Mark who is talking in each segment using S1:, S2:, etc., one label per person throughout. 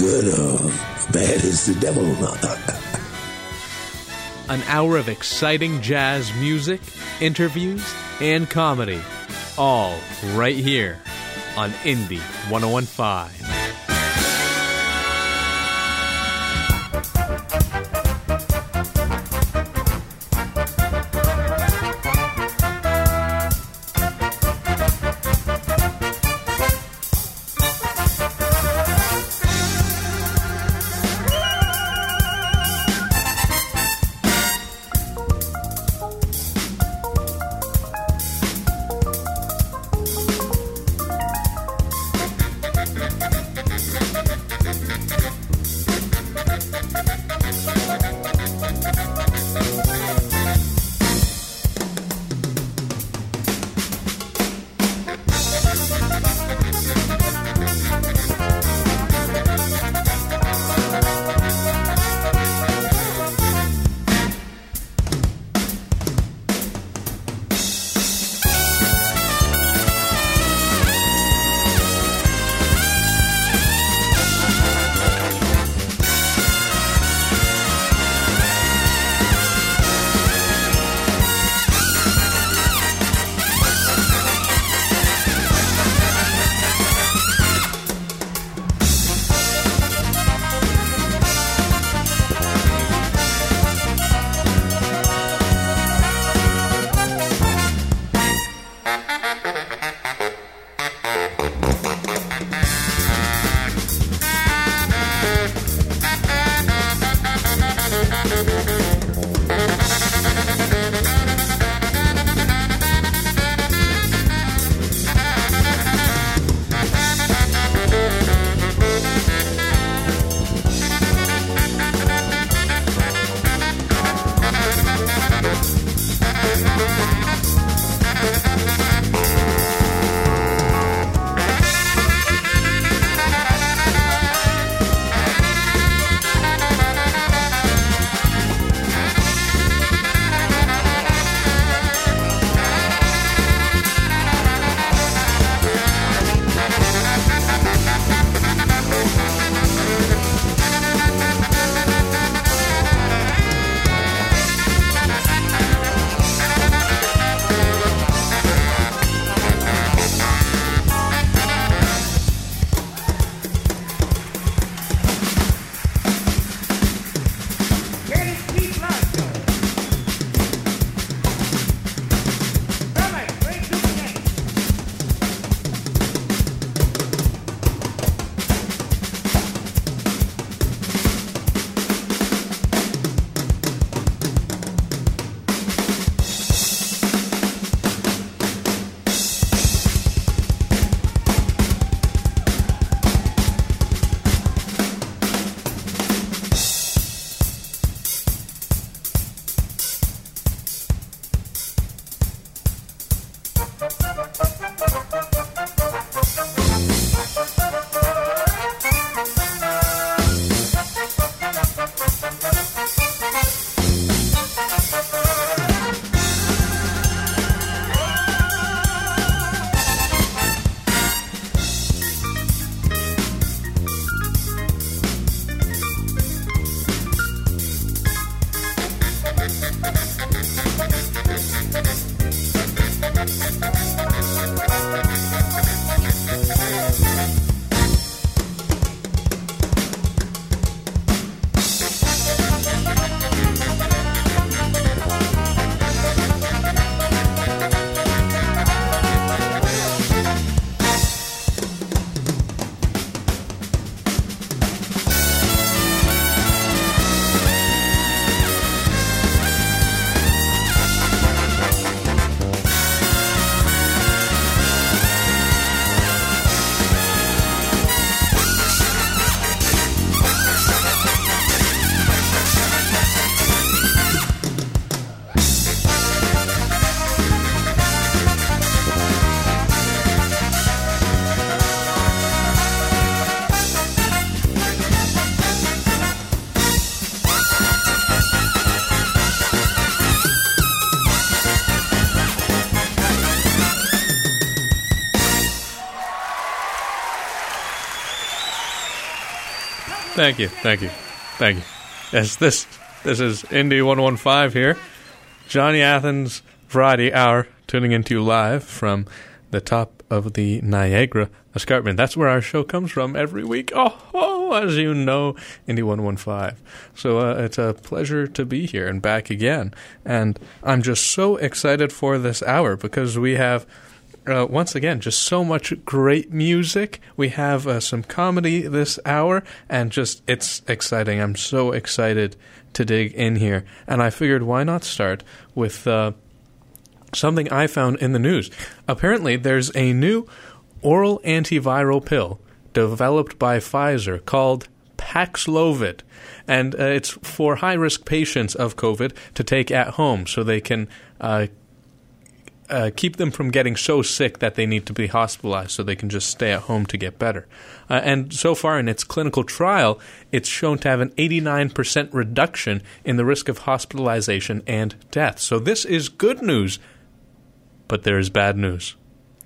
S1: good or bad is the devil.
S2: An hour of exciting jazz music, interviews, and comedy. All right here on Indie 1015. Thank you. Yes, this is Indy 115 here. Johnny Athens, Variety Hour, tuning into you live from the top of the Niagara Escarpment. That's where our show comes from every week. Oh, as you know, Indy 115. So it's a pleasure to be here and back again. And I'm just so excited for this hour because we have, once again, just so much great music. We have some comedy this hour, and just, it's exciting. I'm so excited to dig in here. And I figured, why not start with something I found in the news. Apparently, there's a new oral antiviral pill developed by Pfizer called Paxlovid, and it's for high-risk patients of COVID to take at home so they can keep them from getting so sick that they need to be hospitalized, so they can just stay at home to get better. And so far in its clinical trial, it's shown to have an 89% reduction in the risk of hospitalization and death. So this is good news. But there is bad news.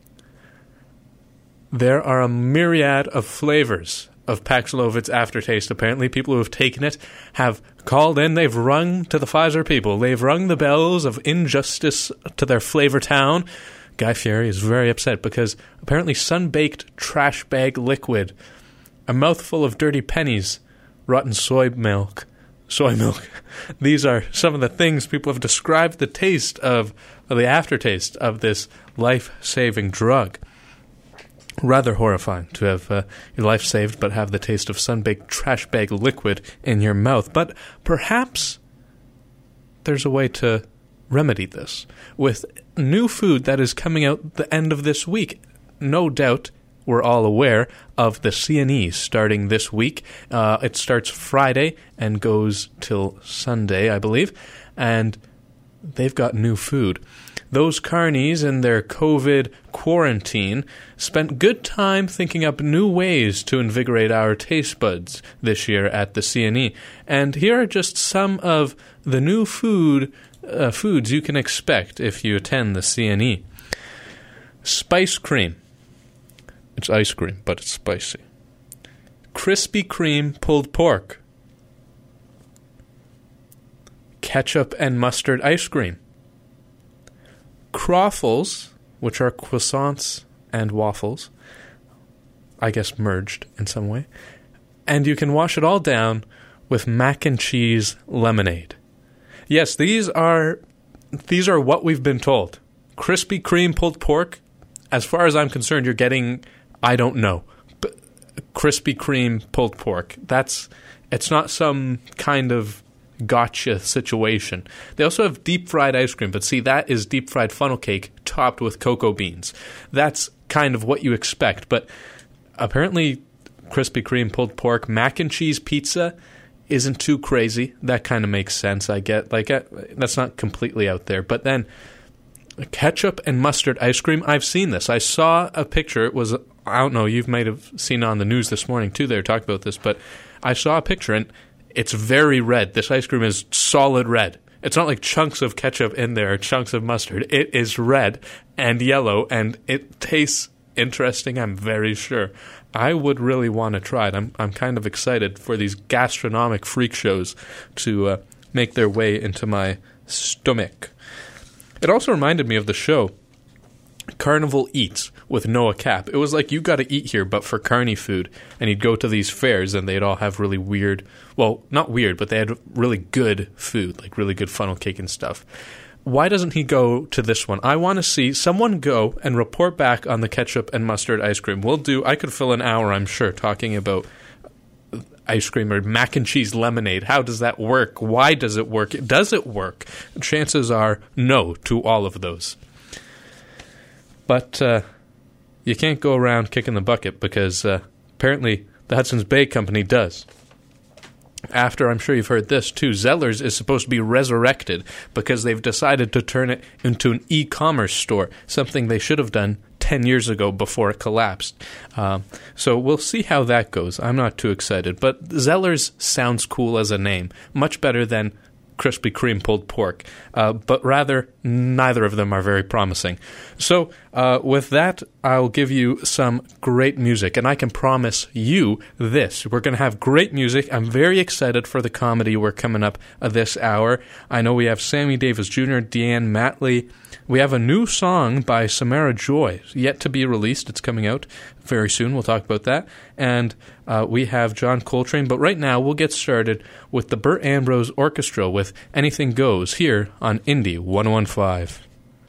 S2: There are a myriad of flavors of Paxlovid's aftertaste. Apparently, people who have taken it have called in. They've rung to the Pfizer people. They've rung the bells of injustice to their flavor town. Guy Fieri is very upset because apparently sun-baked trash bag liquid, a mouthful of dirty pennies, rotten soy milk. These are some of the things people have described the taste of, or the aftertaste of this life-saving drug. Rather horrifying to have your life saved but have the taste of sun-baked trash bag liquid in your mouth. But perhaps there's a way to remedy this with new food that is coming out the end of this week. No doubt we're all aware of the CNE starting this week. It starts Friday and goes till Sunday, I believe, and they've got new food. Those carnies in their COVID quarantine spent good time thinking up new ways to invigorate our taste buds this year at the CNE. And here are just some of the new foods you can expect if you attend the CNE. Spice cream. It's ice cream, but it's spicy. Krispy Kreme pulled pork. Ketchup and mustard ice cream. Croffles, which are croissants and waffles, I guess merged in some way. And you can wash it all down with mac and cheese lemonade. Yes, these are what we've been told. Krispy Kreme pulled pork. As far as I'm concerned, you're getting, I don't know, Krispy Kreme pulled pork. It's not some kind of gotcha situation. They also have deep fried ice cream, but see, that is deep fried funnel cake topped with cocoa beans. That's kind of what you expect, but apparently Krispy Kreme pulled pork mac and cheese pizza isn't too crazy. That kind of makes sense. I get, that's not completely out there. But then ketchup and mustard ice cream, I've seen this. I saw a picture. It was, I don't know, you might have seen it on the news this morning too. They were talking about this, but I saw a picture and it's very red. This ice cream is solid red. It's not like chunks of ketchup in there, chunks of mustard. It is red and yellow, and it tastes interesting, I'm very sure. I would really want to try it. I'm kind of excited for these gastronomic freak shows to make their way into my stomach. It also reminded me of the show Carnival Eats with Noah Cap. It was like, you got to eat here, but for carny food. And he'd go to these fairs, and they'd all have really weird, well, not weird, but they had really good food, like really good funnel cake and stuff. Why doesn't he go to this one? I want to see someone go and report back on the ketchup and mustard ice cream. I could fill an hour, I'm sure, talking about ice cream or mac and cheese lemonade. How does that work? Why does it work? Does it work? Chances are no to all of those. But you can't go around kicking the bucket because apparently the Hudson's Bay Company does. After, I'm sure you've heard this too, Zellers is supposed to be resurrected because they've decided to turn it into an e-commerce store, something they should have done 10 years ago before it collapsed. So we'll see how that goes. I'm not too excited, but Zellers sounds cool as a name, much better than Krispy Kreme pulled pork, but rather neither of them are very promising. So with that, I'll give you some great music, and I can promise you this. We're going to have great music. I'm very excited for the comedy we're coming up this hour. I know we have Sammy Davis Jr., Deanne Matley. We have a new song by Samara Joy, yet to be released. It's coming out very soon. We'll talk about that. And we have John Coltrane. But right now, we'll get started with the Burt Ambrose Orchestra with Anything Goes here on Indie 101.5.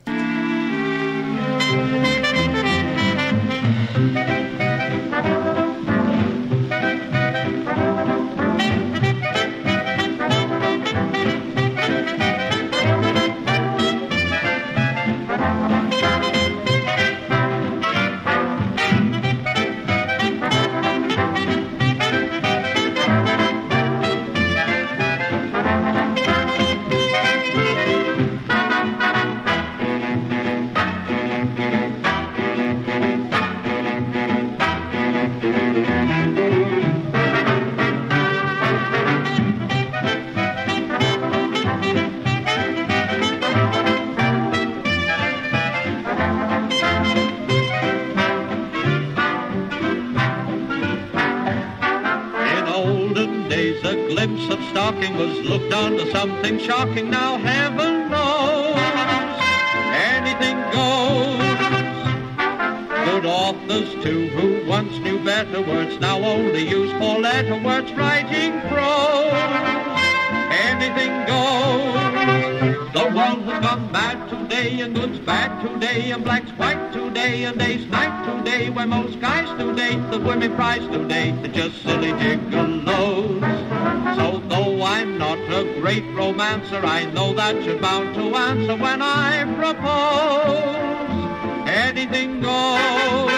S3: Something shocking, now heaven knows anything goes. Good authors too, who once knew better words, now only use four-letter words, writing prose. Anything goes. The world has gone mad today, and good's bad today, and black's white today, and day's night today, where most guys today, the women prize today, are just silly gigolos. So though I'm not a great romancer, I know that you're bound to answer when I propose. Anything goes.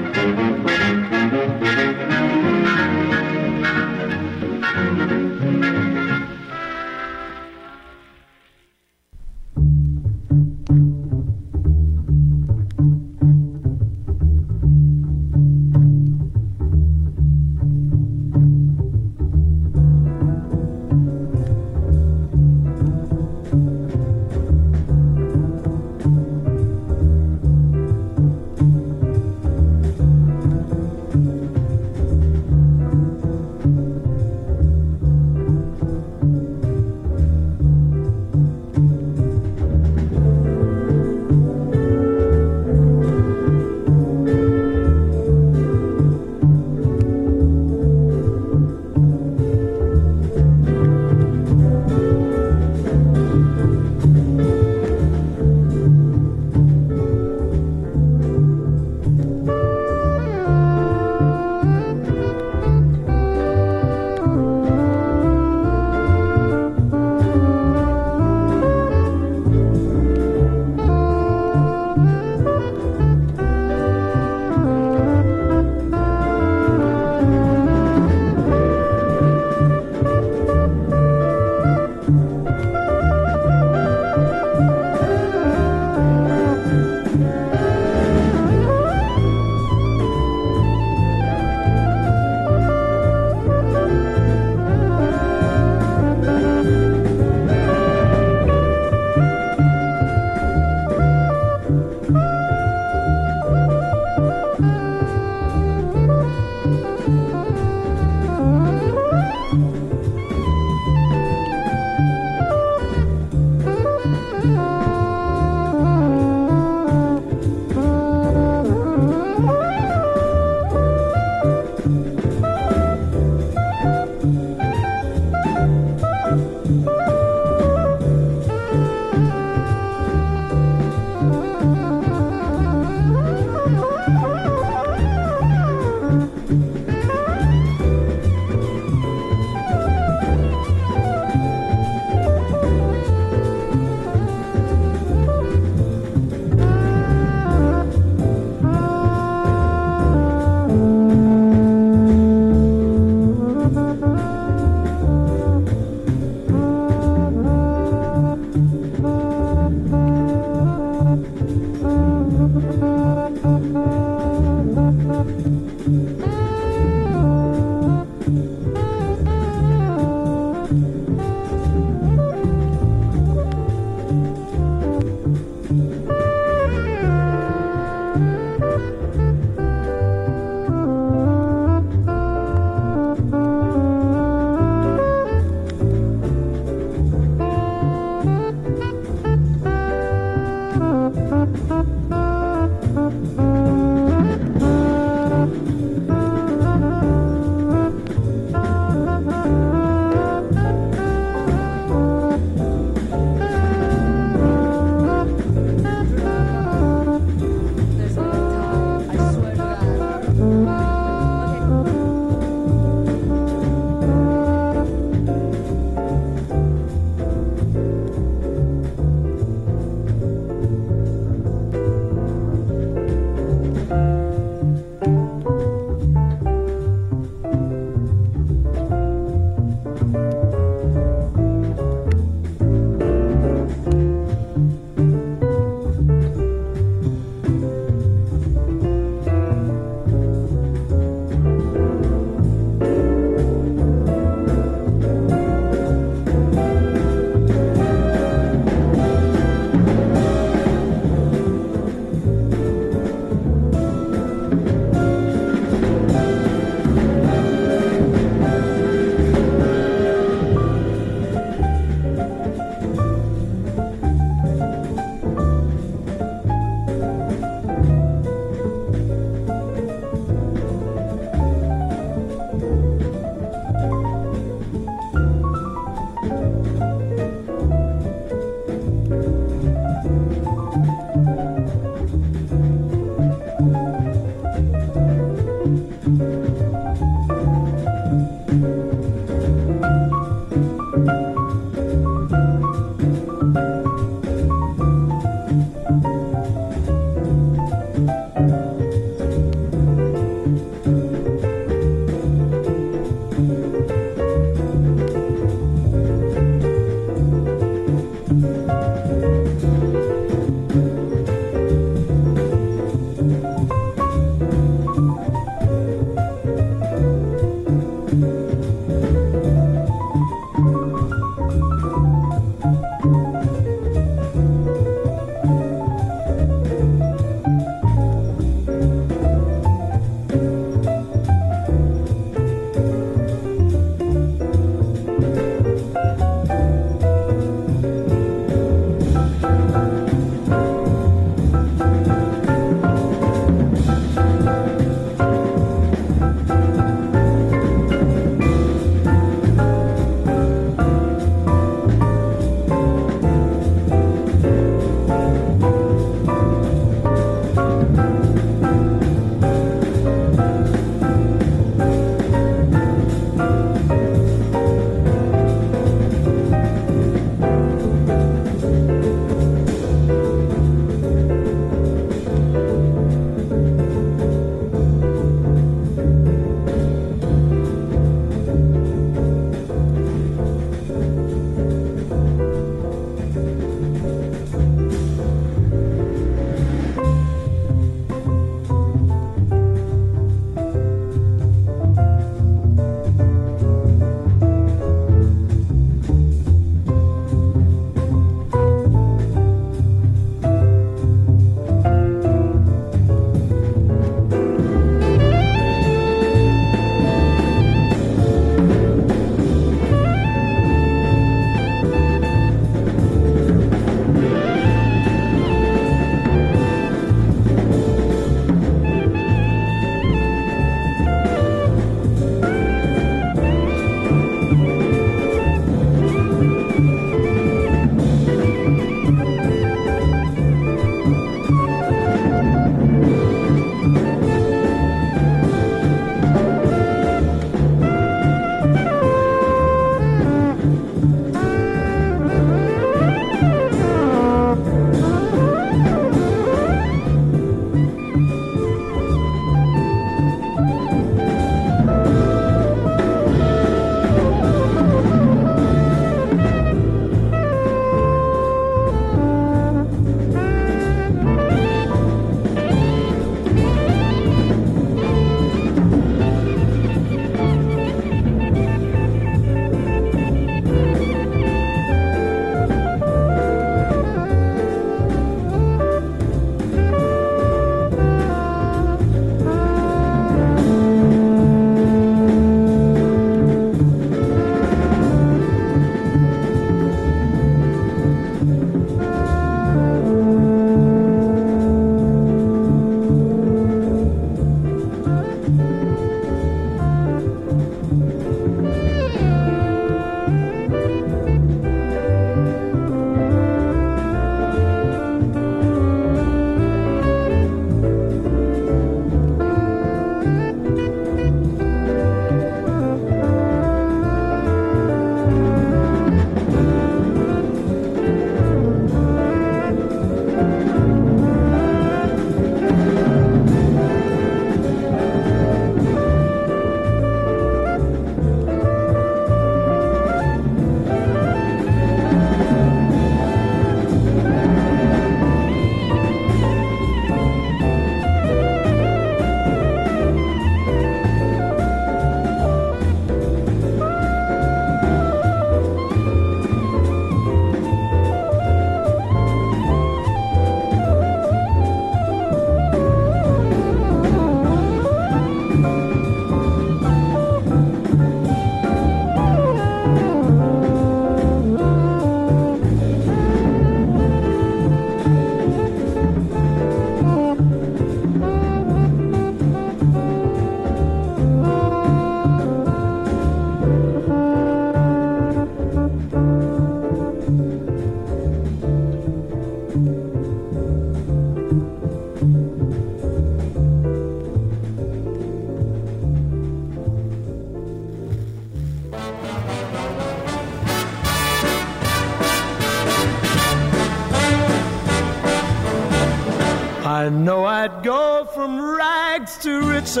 S4: I know I'd go from rags to riches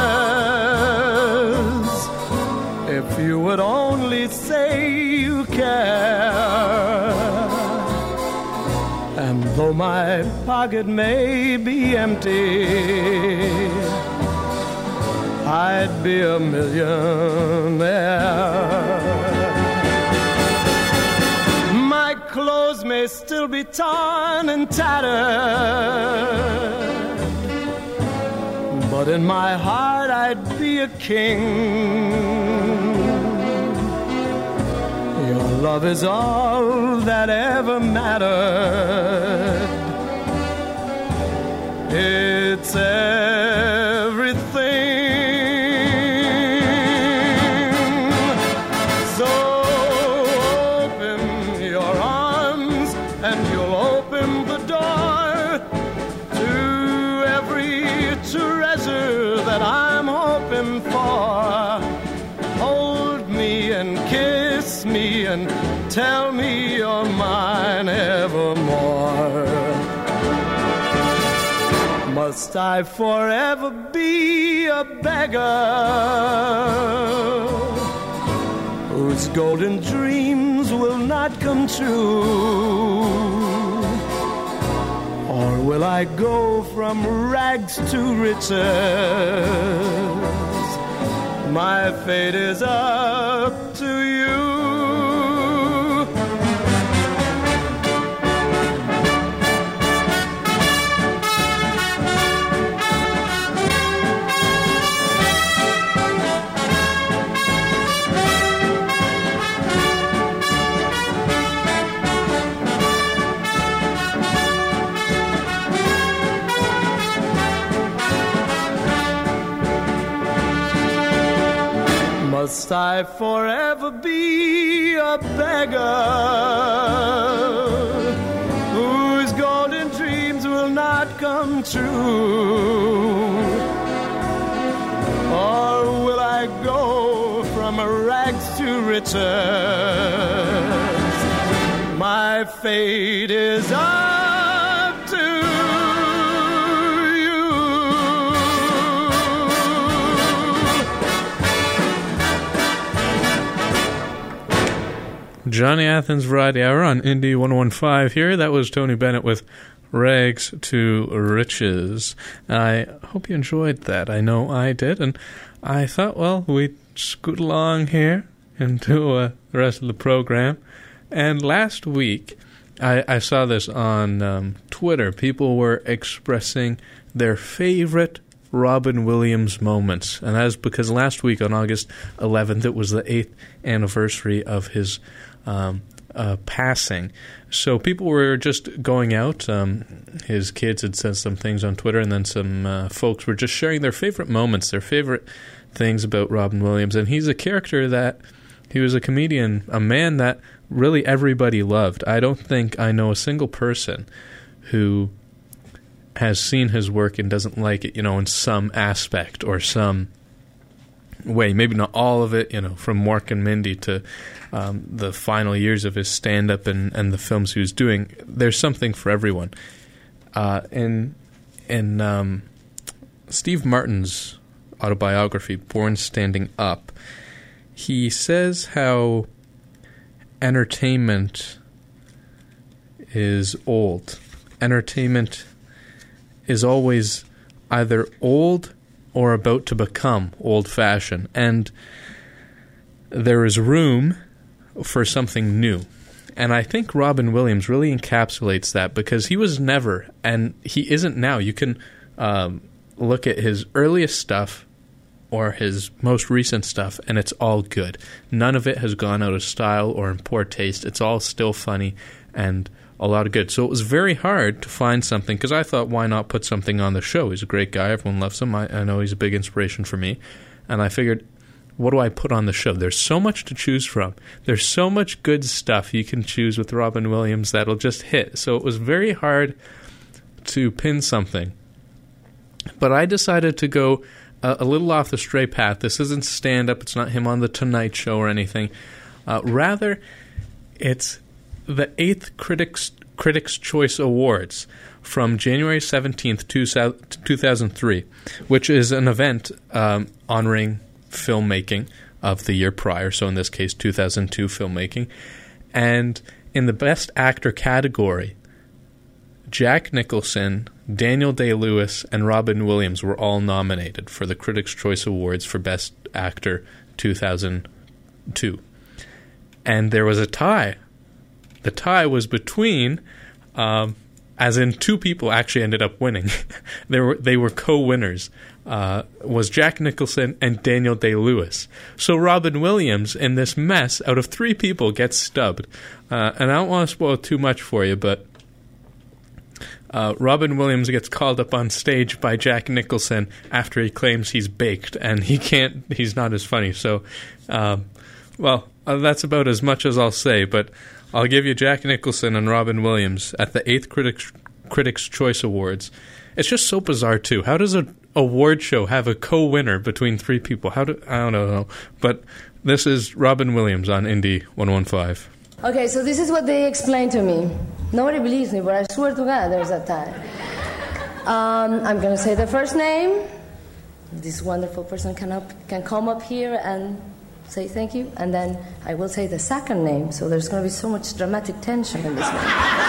S4: if you would only say you care. And though my pocket may be empty, I'd be a millionaire. My clothes may still be torn and tattered, but in my heart I'd be a king. Your love is all that ever mattered. It's everything. So open your arms and you'll open the door to every treasure that I'm hoping for. Hold me and kiss me and tell me you're mine evermore. Must I forever be a beggar whose golden dreams will not come true? Or will I go from rags to riches? My fate is up to you. Must I forever be a beggar whose golden dreams will not come true? Or will I go from rags to riches? My fate is up to
S2: Johnny Athens Variety Hour on Indie 115 here. That was Tony Bennett with Rags to Riches. I hope you enjoyed that. I know I did. And I thought, well, we'd scoot along here into the rest of the program. And last week, I saw this on Twitter. People were expressing their favorite Robin Williams moments. And that is because last week on August 11th, it was the 8th anniversary of his passing. So people were just going out. His kids had said some things on Twitter, and then some folks were just sharing their favorite moments, their favorite things about Robin Williams. And he's a character that, he was a comedian, a man that really everybody loved. I don't think I know a single person who has seen his work and doesn't like it, in some aspect or some way. Maybe not all of it, from Mork and Mindy to the final years of his stand-up and the films he was doing. There's something for everyone. In Steve Martin's autobiography, Born Standing Up, he says how entertainment is old. Entertainment is always either old or about to become old-fashioned. And there is room for something new. And I think Robin Williams really encapsulates that, because he was never, and he isn't now. You can look at his earliest stuff or his most recent stuff, and it's all good. None of it has gone out of style or in poor taste. It's all still funny and a lot of good. So it was very hard to find something, because I thought, why not put something on the show? He's a great guy. Everyone loves him. I know he's a big inspiration for me. And I figured, what do I put on the show? There's so much to choose from. There's so much good stuff you can choose with Robin Williams that'll just hit. So it was very hard to pin something. But I decided to go a little off the stray path. This isn't stand-up. It's not him on The Tonight Show or anything. Rather, it's the 8th Critics' Choice Awards from January 17th, 2003, which is an event honoring filmmaking of the year prior, so in this case 2002 filmmaking. And in the Best Actor category, Jack Nicholson, Daniel Day-Lewis, and Robin Williams were all nominated for the Critics' Choice Awards for Best Actor 2002. And there was a tie. The tie was between, as in two people actually ended up winning. They were co-winners. Was Jack Nicholson and Daniel Day-Lewis. So Robin Williams, in this mess, out of three people, gets stubbed. And I don't want to spoil too much for you, but Robin Williams gets called up on stage by Jack Nicholson after he claims he's baked, and he's not as funny. So, that's about as much as I'll say, but I'll give you Jack Nicholson and Robin Williams at the 8th Critics' Choice Awards. It's just so bizarre, too. How does an award show have a co-winner between three people? I don't know. But this is Robin Williams on Indie 115.
S5: Okay, so this is what they explained to me. Nobody believes me, but I swear to God there's a tie. I'm going to say the first name. This wonderful person can come up here and say thank you, and then I will say the second name, so there's going to be so much dramatic tension in this one.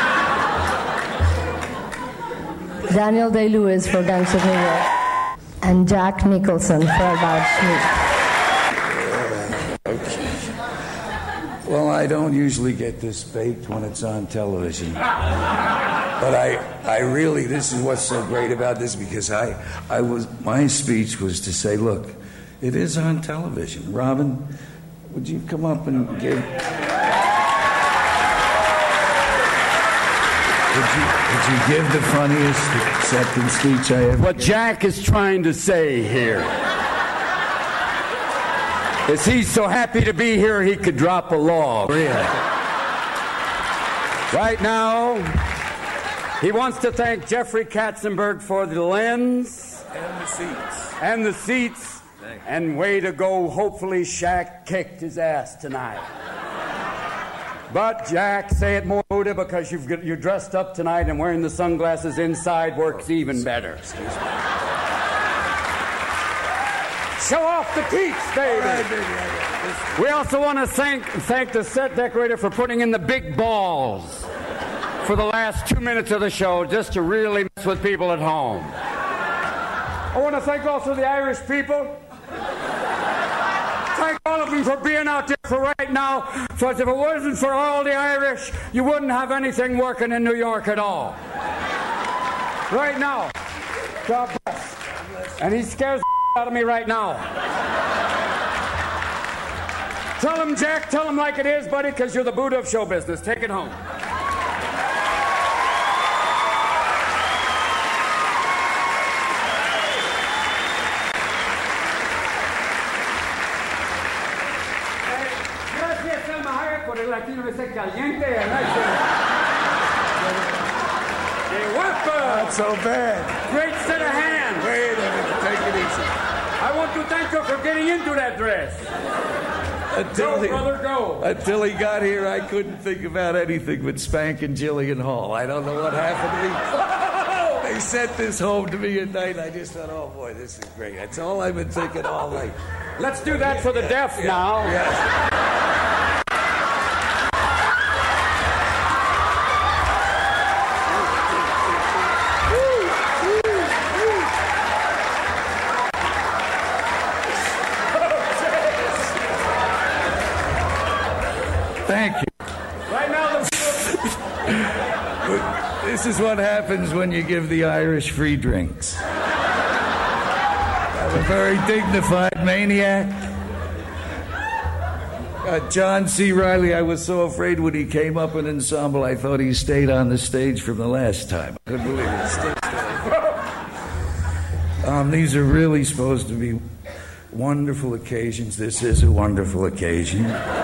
S5: Daniel Day-Lewis for Gangs of New York, and Jack Nicholson for About Schmidt.
S1: Okay. Well, I don't usually get this baked when it's on television. But I really, this is what's so great about this, because my speech was to say, look, it is on television. Robin, would you come up and give... Would you give the funniest acceptance speech I ever...
S6: What Jack is trying to say here is he's so happy to be here he could drop a log. Really. Right now, he wants to thank Jeffrey Katzenberg for the lens... And the seats. And way to go, hopefully Shaq kicked his ass tonight. But Jack, say it more because you're dressed up tonight and wearing the sunglasses inside works even better. Show off the teats, baby. We also want to thank the set decorator for putting in the big balls for the last 2 minutes of the show just to really mess with people at home. I want to thank also the Irish people. Thank all of them for being out there for right now. So if it wasn't for all the Irish, you wouldn't have anything working in New York at all. Right now. God bless. And he scares the out of me right now. Tell him, Jack, tell him like it is, buddy, because you're the Buddha of show business. Take it home.
S1: Not so bad.
S6: Great set of hands.
S1: Wait a minute, take it easy.
S6: I want to thank you for getting into that dress.
S1: Until he got here, I couldn't think about anything but spanking Jillian Hall. I don't know what happened to me. They sent this home to me at night. I just thought, oh boy, this is great. That's all I've been thinking all night.
S6: Let's do that for the deaf now.
S1: Yes. Thank you.
S6: Right now,
S1: this is what happens when you give the Irish free drinks. I'm a very dignified maniac. John C. Reilly, I was so afraid when he came up in ensemble, I thought he stayed on the stage from the last time. I couldn't believe it. These are really supposed to be wonderful occasions. This is a wonderful occasion.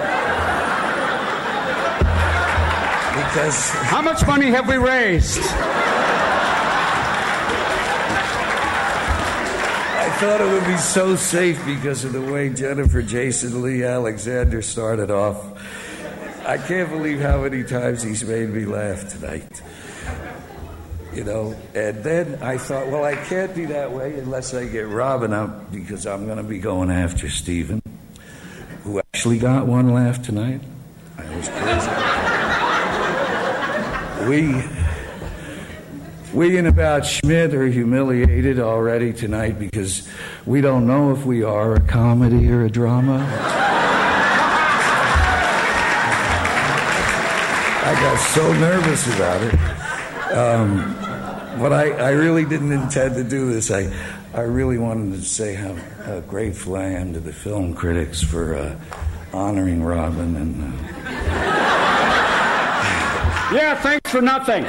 S1: Because
S6: how much money have we raised?
S1: I thought it would be so safe because of the way Jennifer Jason Leigh Alexander started off. I can't believe how many times he's made me laugh tonight. You know, and then I thought, well, I can't be that way unless I get Robin up, because I'm going to be going after Stephen, who actually got one laugh tonight. I was crazy. We in About Schmidt are humiliated already tonight because we don't know if we are a comedy or a drama. I got so nervous about it. But I really didn't intend to do this. I really wanted to say how grateful I am to the film critics for honoring Robin. And
S6: Yeah, thanks for nothing.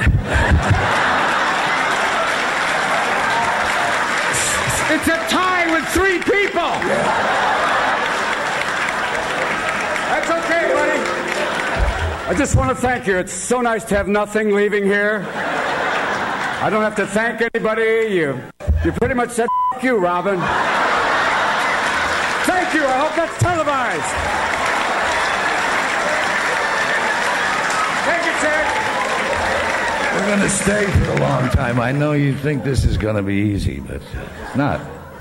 S6: It's a tie with 3 people.
S1: Yeah.
S6: That's okay, buddy. I just want to thank you. It's so nice to have nothing leaving here. I don't have to thank anybody. You pretty much said F you, Robin. Thank you. I hope that's televised. Thank you, Jack.
S1: We're going to stay for a long time. I know you think this is going to be easy, but it's not.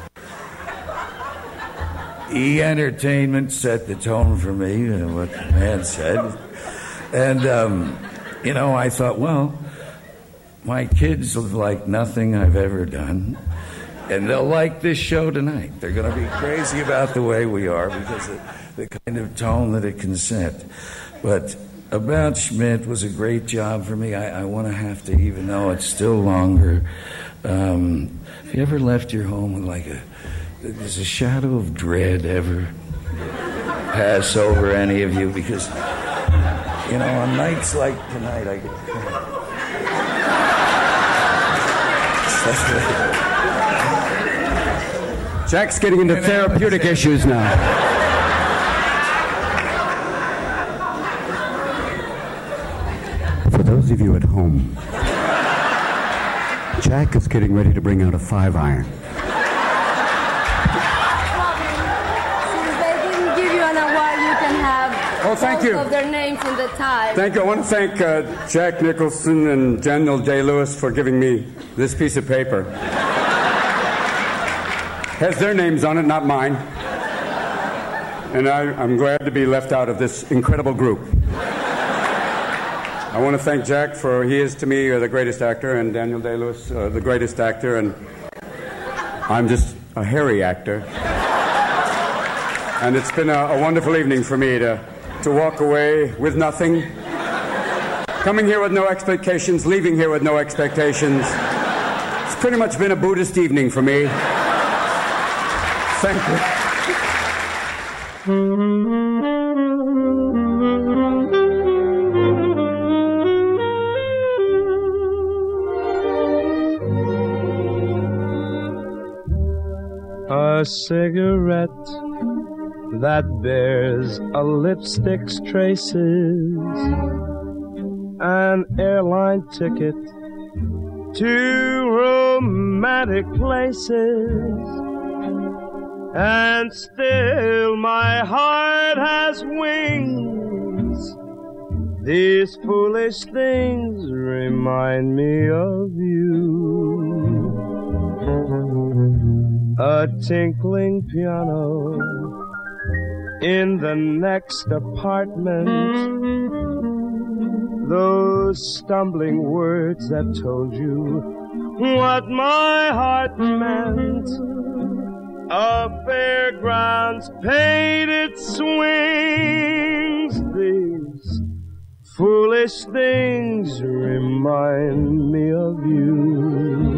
S1: E! Entertainment set the tone for me, what the man said. And, you know, I thought, well, my kids like nothing I've ever done, and they'll like this show tonight. They're going to be crazy about the way we are because of the kind of tone that it can set. But About Schmidt was a great job for me. I want to have to, even though it's still longer. Have you ever left your home with does a shadow of dread ever pass over any of you? Because, you know, on nights like tonight, I get...
S6: Jack's getting into therapeutic issues now. For those of you at home, Jack is getting ready to bring out a 5-iron.
S5: Since they didn't give you an award, you can have
S6: thank you.
S5: Of their names in the tie.
S6: Thank you. I want to thank Jack Nicholson and Daniel Day-Lewis for giving me this piece of paper. Has their names on it, not mine. And I'm glad to be left out of this incredible group. I want to thank Jack he is to me the greatest actor, and Daniel Day-Lewis the greatest actor, and I'm just a hairy actor. And it's been a wonderful evening for me to walk away with nothing, coming here with no expectations, leaving here with no expectations. It's pretty much been a Buddhist evening for me. Thank you.
S4: A cigarette that bears a lipstick's traces, an airline ticket to romantic places, and still my heart has wings. These foolish things remind me of you. A tinkling piano in the next apartment, those stumbling words that told you what my heart meant, a fairground's painted swings. These foolish things remind me of you.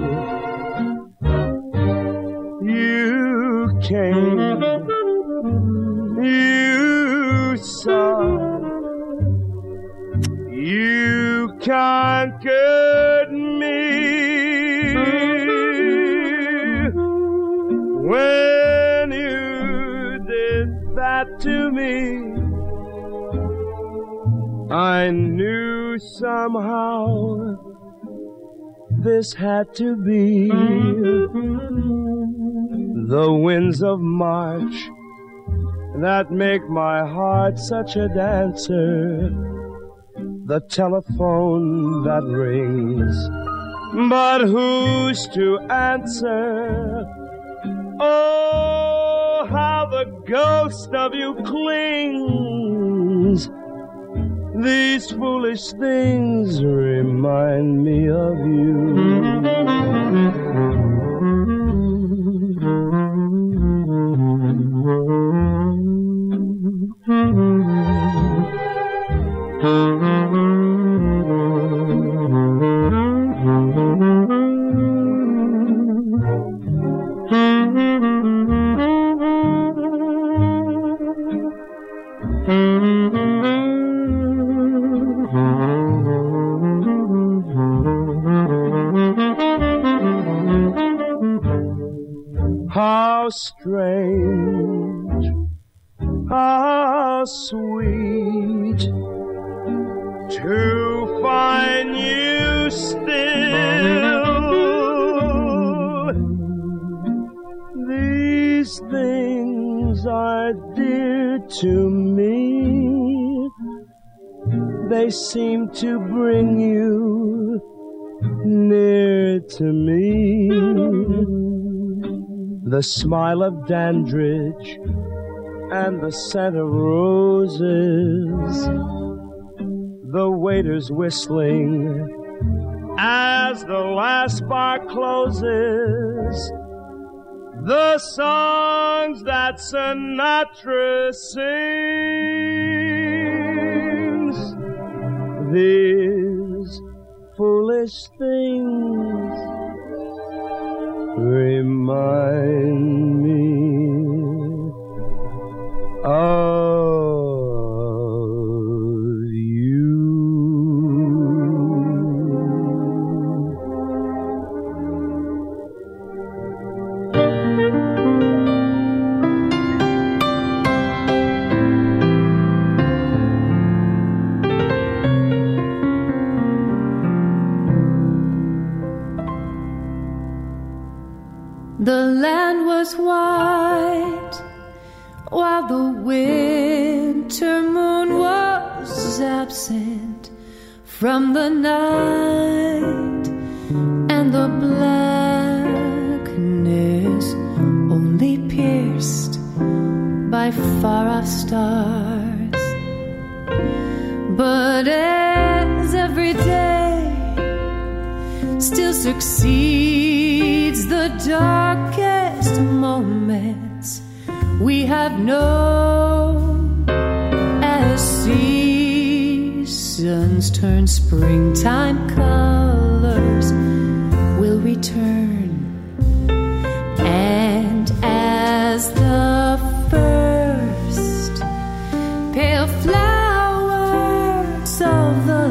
S4: You came, you saw, you conquered me. When you did that to me, I knew somehow this had to be. The winds of March that make my heart such a dancer. The telephone that rings, but who's to answer? Oh, how the ghost of you clings. These foolish things remind me of you. How strange, how sweet to find you still. These things are dear to me. They seem to bring you near to me. The smile of Dandridge and the scent of roses, the waiters whistling as the last bar closes, the songs that Sinatra sings. These foolish things remind me of you.
S7: The land was white while the winter moon was absent from the night, and the blackness only pierced by far-off stars. But as every day still succeeds the darkest moments we have known, as seasons turn, springtime colors will return, and as the first pale flowers of the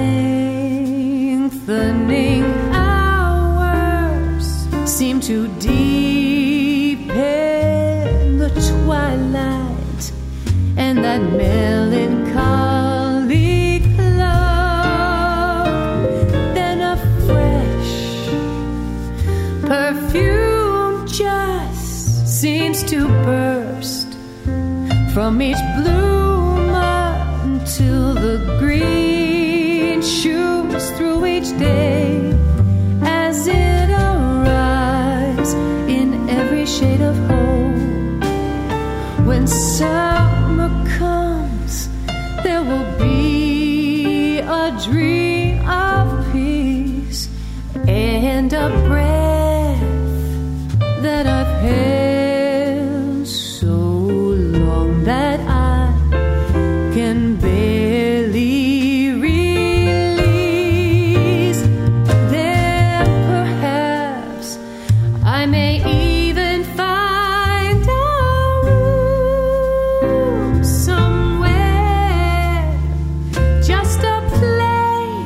S7: lengthening seem to deepen the twilight, and that melancholy cloud, then a fresh perfume just seems to burst from each bloom until the green shoots through each day, as it arrives in every shade of hope. When summer comes, there will be a dream of peace and a breath that I've held so long that I can barely release. Then perhaps I may even find a room somewhere, just a place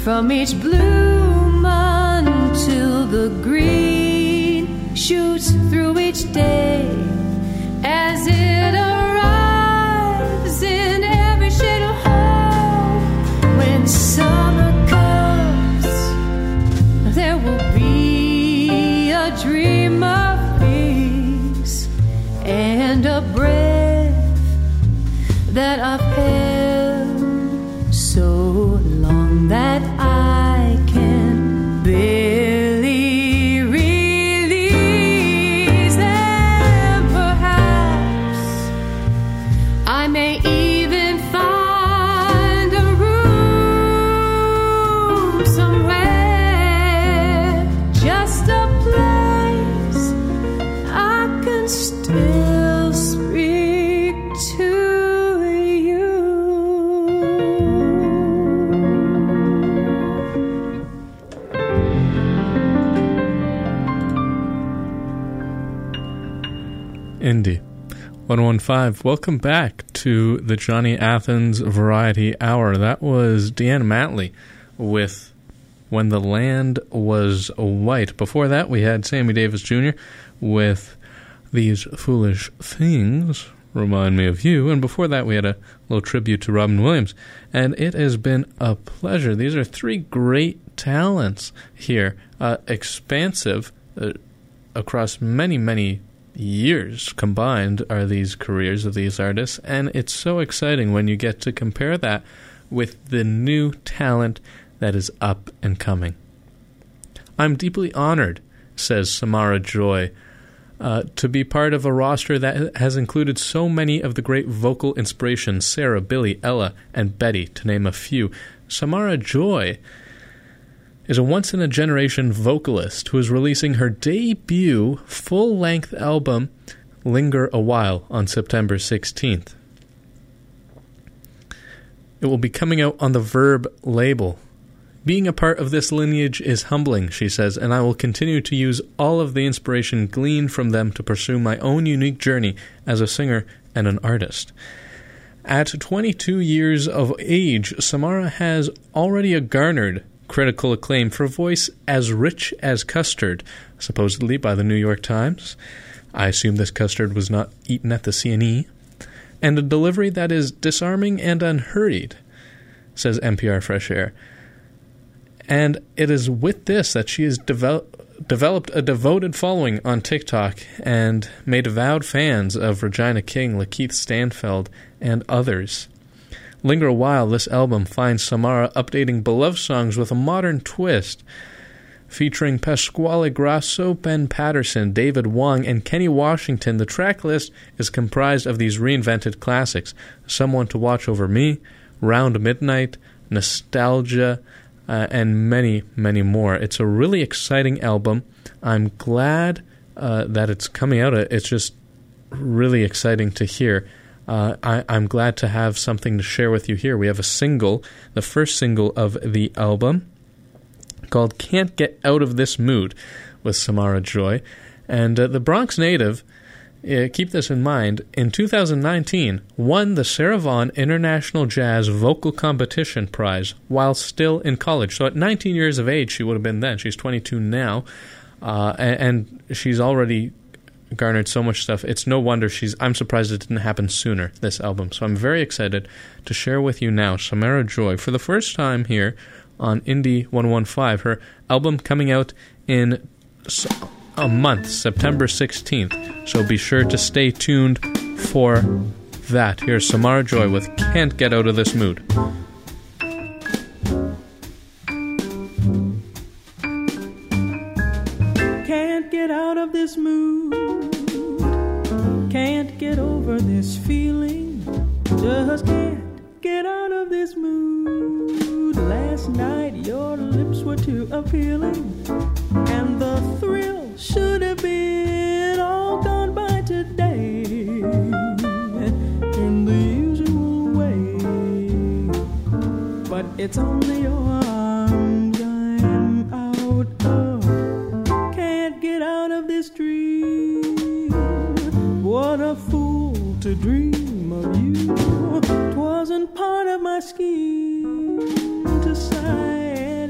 S7: from each bloom until the green shoots through each day as it arrives in every shade of hope. When summer comes, there will be a dream of peace and a breath that I've held so long that I can barely release. And perhaps I may even find a room somewhere, just a place I can still speak to you.
S2: Indy 115. Welcome back to the Johnny Athens Variety Hour. That was Deanna Matley with When the Land Was White. Before that, we had Sammy Davis Jr. with These Foolish Things Remind Me of You. And before that, we had a little tribute to Robin Williams. And it has been a pleasure. These are three great talents here, expansive across many, many years combined are these careers of these artists, and it's so exciting when you get to compare that with the new talent that is up and coming. I'm deeply honored, says Samara Joy, to be part of a roster that has included so many of the great vocal inspirations, Sarah, Billy, Ella, and Betty, to name a few. Samara Joy is a once-in-a-generation vocalist who is releasing her debut full-length album, Linger a While, on September 16th. It will be coming out on the Verb label. Being a part of this lineage is humbling, she says, and I will continue to use all of the inspiration gleaned from them to pursue my own unique journey as a singer and an artist. At 22 years of age, Samara has already garnered critical acclaim for a voice as rich as custard, supposedly by the New York Times. I assume this custard was not eaten at the CNE. And a delivery that is disarming and unhurried, says NPR Fresh Air. And it is with this that she has developed a devoted following on TikTok and made avowed fans of Regina King, Lakeith Stanfield, and others. Linger a While, this album finds Samara updating beloved songs with a modern twist, featuring Pasquale Grasso, Ben Patterson, David Wong, and Kenny Washington. The track list is comprised of these reinvented classics: Someone to Watch Over Me, Round Midnight, Nostalgia, and many, many more. It's a really exciting album. I'm glad that it's coming out. It's just really exciting to hear. I'm glad to have something to share with you here. We have a single, the first single of the album, called Can't Get Out of This Mood, with Samara Joy. And the Bronx native, keep this in mind, in 2019 won the Sarah Vaughan International Jazz Vocal Competition Prize while still in college. So at 19 years of age, she would have been then. She's 22 now, and she's already garnered so much stuff. It's no wonder I'm surprised it didn't happen sooner, this album. So I'm very excited to share with you now Samara Joy for the first time here on Indy 115. Her album coming out in a month, September 16th. So be sure to stay tuned for that. Here's Samara Joy with Can't Get Out of This Mood.
S8: Can't get out of this mood. Can't get over this feeling. Just can't get out of this mood. Last night your lips were too appealing, and the thrill should have been all gone by today in the usual way. But it's only your arms I'm out of. Can't get out of this dream. What a fool to dream of you. 'Twasn't part of my scheme to sigh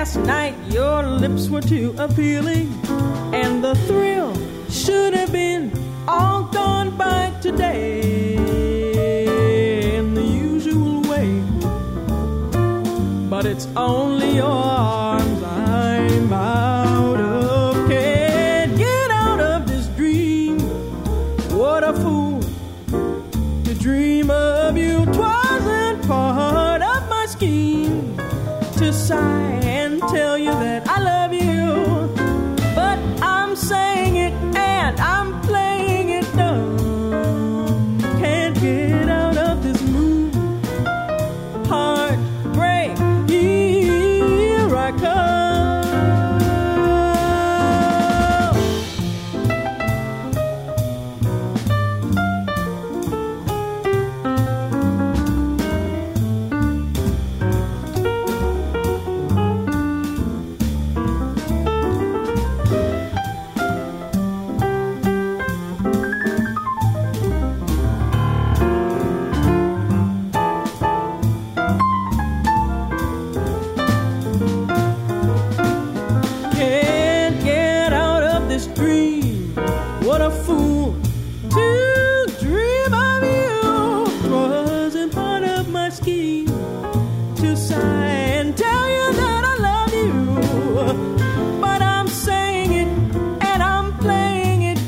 S8: Last night your lips were too appealing, and the thrill should have been all gone by today in the usual way. But it's only your arms I'm out of. Can't get out of this dream. What a fool to dream of you. 'Twasn't part of my scheme to sigh and tell you that I love you. But I'm saying it and I'm playing it dumb. Can't get out of this mood. Heartbreak, here I come. Can't get out of this dream. What a fool to dream of you. 'Twasn't part of my scheme to sigh and tell you that I love you. But I'm saying it and I'm playing it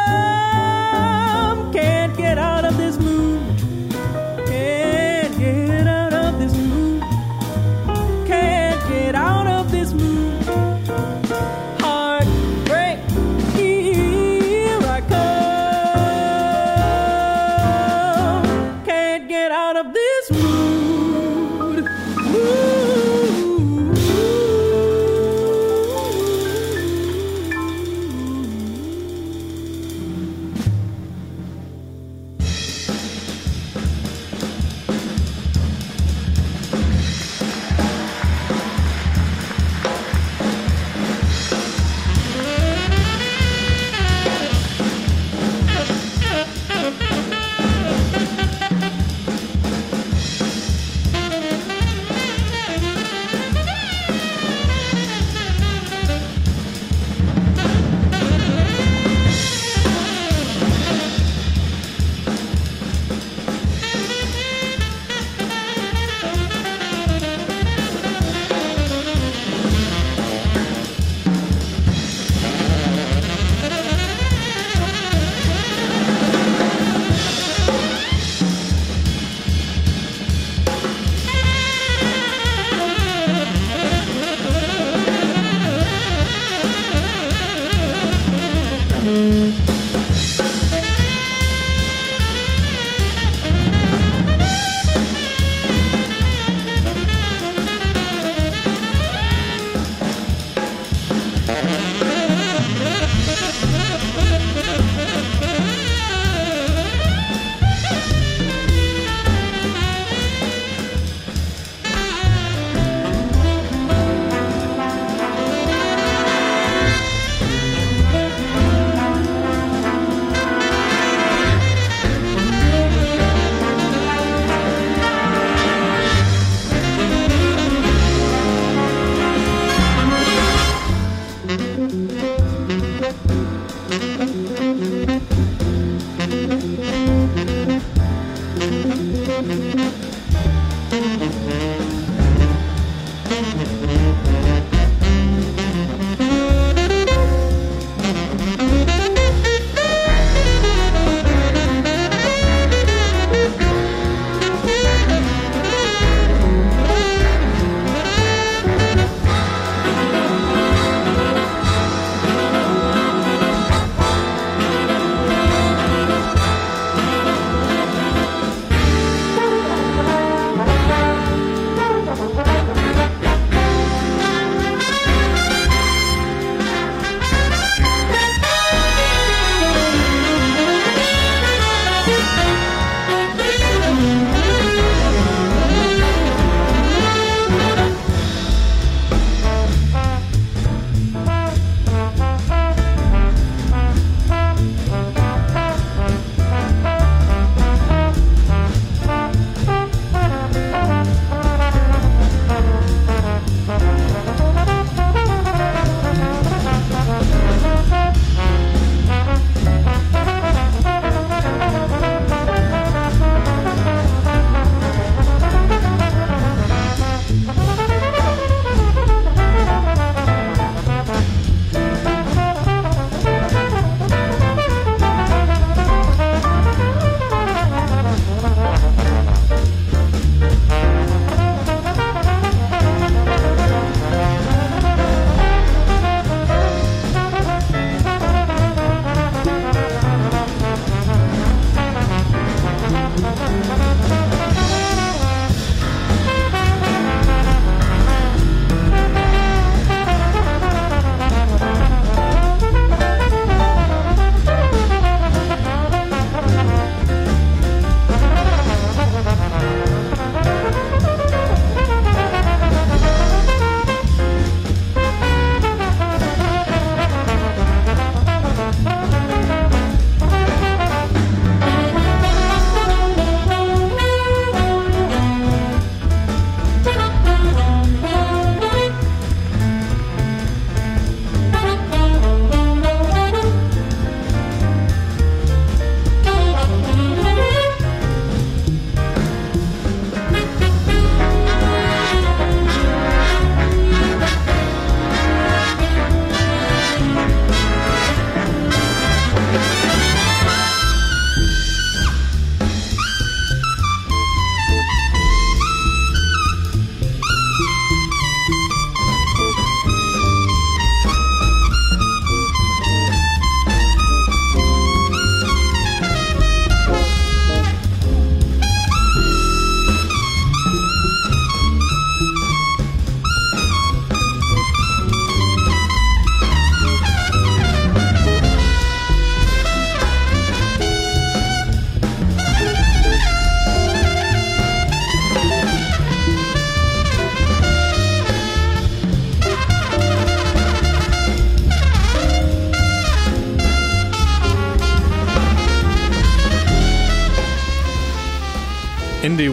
S8: dumb. Can't get out of this mood. Can't get out of this mood. Can't get out of this mood. Heartbreak, here I come. Can't get out of this mood. Ooh.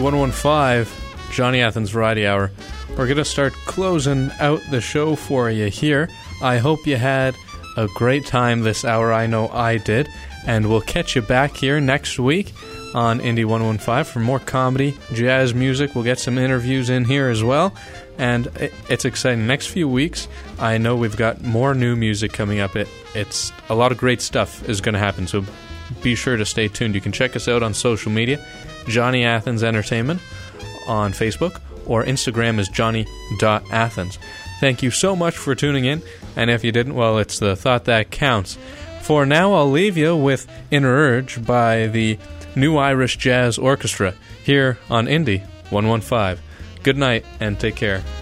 S2: Indie 115, Johnny Athens Variety Hour. We're going to start closing out the show for you here. I hope you had a great time this hour. I know I did. And we'll catch you back here next week on Indie 115 for more comedy, jazz music. We'll get some interviews in here as well. And it's exciting. Next few weeks, I know we've got more new music coming up. It's a lot of great stuff is going to happen, so be sure to stay tuned. You can check us out on social media, Johnny Athens Entertainment on Facebook, or Instagram is johnny.athens. Thank you so much for tuning in, and if you didn't, well, it's the thought that counts. For now, I'll leave you with Inner Urge by the New Irish Jazz Orchestra here on Indie 115. Good night and take care.